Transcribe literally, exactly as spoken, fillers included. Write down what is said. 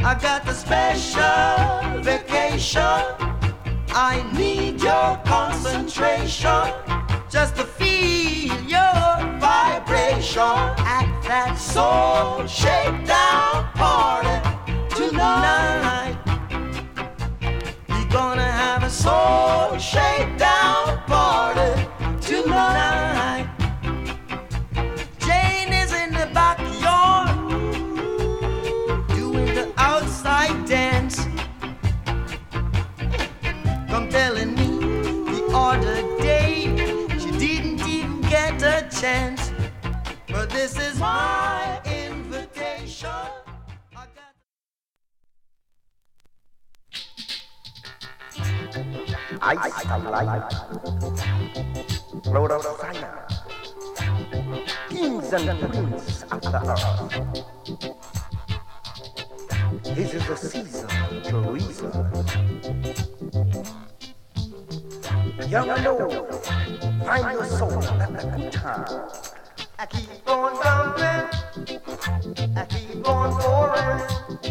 I got the special vacation. I need your concentration just to feel your vibration at that soul shakedown party tonight. We're gonna have a soul shakedown party tonight. Jane is in the backyard doing the outside dance. Come telling me the other day she didn't even get a chance. But this is my invitation. I got Ice light, Lord of Fire, kings and queens of the earth. This is the season to reason. Young and old, find your soul at the good time. I keep on bumping, I keep on pouring.